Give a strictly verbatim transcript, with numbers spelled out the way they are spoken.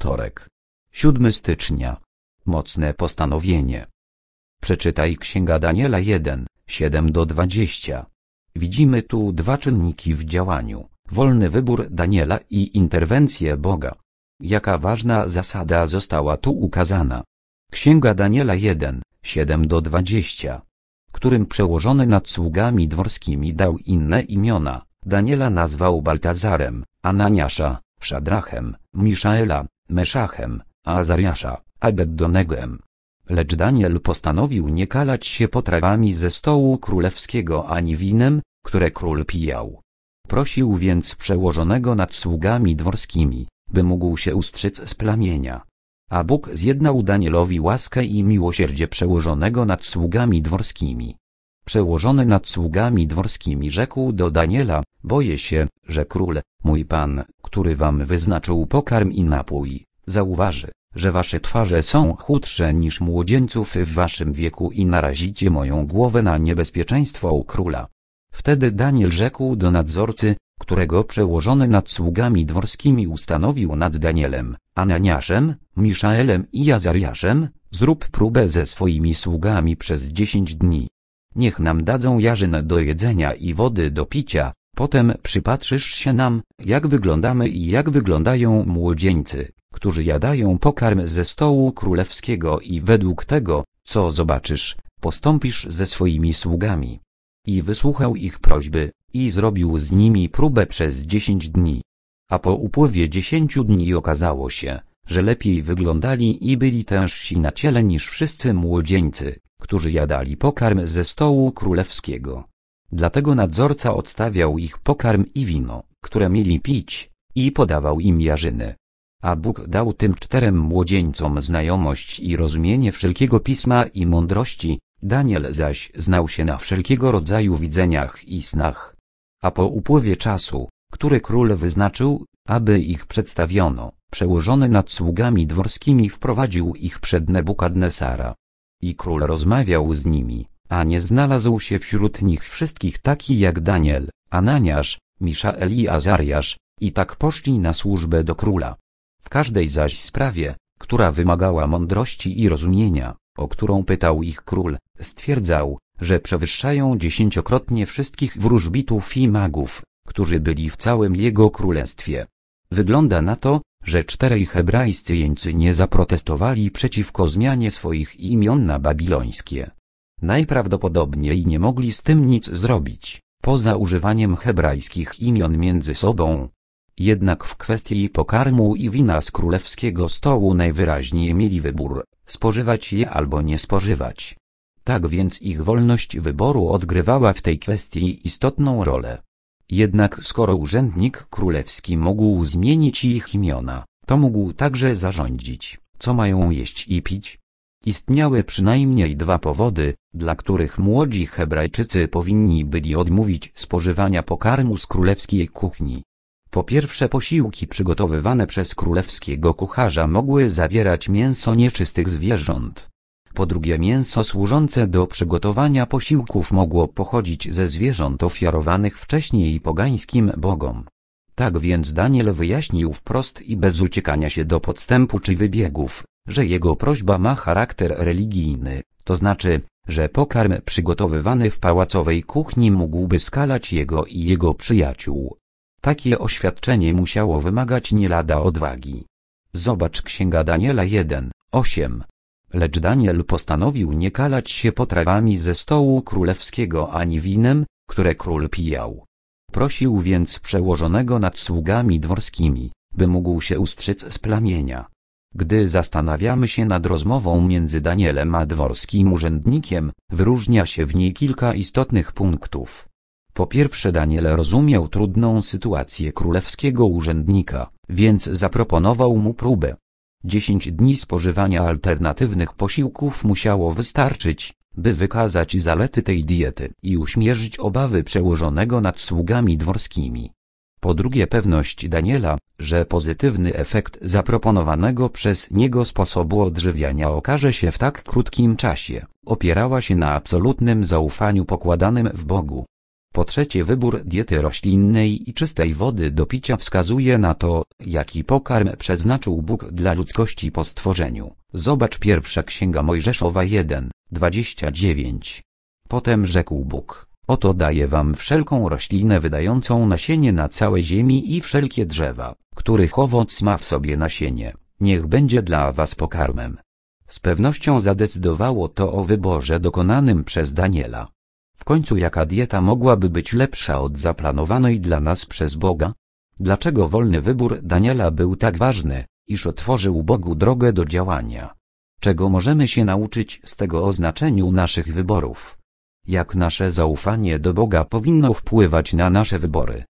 wtorek. siódmego stycznia. Mocne postanowienie. Przeczytaj Księga Daniela jeden, siedem do dwudziestu. Widzimy tu dwa czynniki w działaniu: wolny wybór Daniela i interwencję Boga. Jaka ważna zasada została tu ukazana. Księga Daniela jeden, siedem do dwudziestu, którym przełożony nad sługami dworskimi dał inne imiona. Daniela nazwał Baltazarem, Ananiasza, Szadrachem, Miszaela, Meszachem, a Azariasza, Abed-Donegem. Lecz Daniel postanowił nie kalać się potrawami ze stołu królewskiego ani winem, które król pijał. Prosił więc przełożonego nad sługami dworskimi, by mógł się ustrzec z plamienia. A Bóg zjednał Danielowi łaskę i miłosierdzie przełożonego nad sługami dworskimi. Przełożony nad sługami dworskimi rzekł do Daniela: boję się, że król, mój pan, który wam wyznaczył pokarm i napój, zauważy, że wasze twarze są chudsze niż młodzieńców w waszym wieku i narazicie moją głowę na niebezpieczeństwo u króla. Wtedy Daniel rzekł do nadzorcy, którego przełożony nad sługami dworskimi ustanowił nad Danielem, Ananiaszem, Miszaelem i Azariaszem: zrób próbę ze swoimi sługami przez dziesięć dni. Niech nam dadzą jarzyn do jedzenia i wody do picia, potem przypatrzysz się nam, jak wyglądamy i jak wyglądają młodzieńcy, którzy jadają pokarm ze stołu królewskiego, i według tego, co zobaczysz, postąpisz ze swoimi sługami. I wysłuchał ich prośby, i zrobił z nimi próbę przez dziesięć dni. A po upływie dziesięciu dni okazało się, że lepiej wyglądali i byli tężsi na ciele niż wszyscy młodzieńcy, którzy jadali pokarm ze stołu królewskiego. Dlatego nadzorca odstawiał ich pokarm i wino, które mieli pić, i podawał im jarzyny. A Bóg dał tym czterem młodzieńcom znajomość i rozumienie wszelkiego pisma i mądrości, Daniel zaś znał się na wszelkiego rodzaju widzeniach i snach. A po upływie czasu, który król wyznaczył, aby ich przedstawiono, przełożony nad sługami dworskimi wprowadził ich przed Nebukadnesara. I król rozmawiał z nimi, a nie znalazł się wśród nich wszystkich taki jak Daniel, Ananiasz, Miszael i Azariasz, i tak poszli na służbę do króla. W każdej zaś sprawie, która wymagała mądrości i rozumienia, o którą pytał ich król, stwierdzał, że przewyższają dziesięciokrotnie wszystkich wróżbitów i magów, którzy byli w całym jego królestwie. Wygląda na to, że czterej hebrajscy jeńcy nie zaprotestowali przeciwko zmianie swoich imion na babilońskie. Najprawdopodobniej nie mogli z tym nic zrobić, poza używaniem hebrajskich imion między sobą. Jednak w kwestii pokarmu i wina z królewskiego stołu najwyraźniej mieli wybór: spożywać je albo nie spożywać. Tak więc ich wolność wyboru odgrywała w tej kwestii istotną rolę. Jednak skoro urzędnik królewski mógł zmienić ich imiona, to mógł także zarządzić, co mają jeść i pić. Istniały przynajmniej dwa powody, dla których młodzi Hebrajczycy powinni byli odmówić spożywania pokarmu z królewskiej kuchni. Po pierwsze, posiłki przygotowywane przez królewskiego kucharza mogły zawierać mięso nieczystych zwierząt. Po drugie, mięso służące do przygotowania posiłków mogło pochodzić ze zwierząt ofiarowanych wcześniej pogańskim bogom. Tak więc Daniel wyjaśnił wprost i bez uciekania się do podstępu czy wybiegów, że jego prośba ma charakter religijny, to znaczy, że pokarm przygotowywany w pałacowej kuchni mógłby skalać jego i jego przyjaciół. Takie oświadczenie musiało wymagać nie lada odwagi. Zobacz Księga Daniela jeden, osiem. Lecz Daniel postanowił nie kalać się potrawami ze stołu królewskiego ani winem, które król pijał. Prosił więc przełożonego nad sługami dworskimi, by mógł się ustrzec z plamienia. Gdy zastanawiamy się nad rozmową między Danielem a dworskim urzędnikiem, wyróżnia się w niej kilka istotnych punktów. Po pierwsze, Daniel rozumiał trudną sytuację królewskiego urzędnika, więc zaproponował mu próbę. Dziesięć dni spożywania alternatywnych posiłków musiało wystarczyć, by wykazać zalety tej diety i uśmierzyć obawy przełożonego nad sługami dworskimi. Po drugie, pewność Daniela, że pozytywny efekt zaproponowanego przez niego sposobu odżywiania okaże się w tak krótkim czasie, opierała się na absolutnym zaufaniu pokładanym w Bogu. Po trzecie, wybór diety roślinnej i czystej wody do picia wskazuje na to, jaki pokarm przeznaczył Bóg dla ludzkości po stworzeniu. Zobacz pierwsza Księga Mojżeszowa jeden, dwadzieścia dziewięć. Potem rzekł Bóg: oto daję wam wszelką roślinę wydającą nasienie na całej ziemi i wszelkie drzewa, których owoc ma w sobie nasienie, niech będzie dla was pokarmem. Z pewnością zadecydowało to o wyborze dokonanym przez Daniela. W końcu jaka dieta mogłaby być lepsza od zaplanowanej dla nas przez Boga? Dlaczego wolny wybór Daniela był tak ważny, iż otworzył Bogu drogę do działania? Czego możemy się nauczyć z tego o znaczeniu naszych wyborów? Jak nasze zaufanie do Boga powinno wpływać na nasze wybory?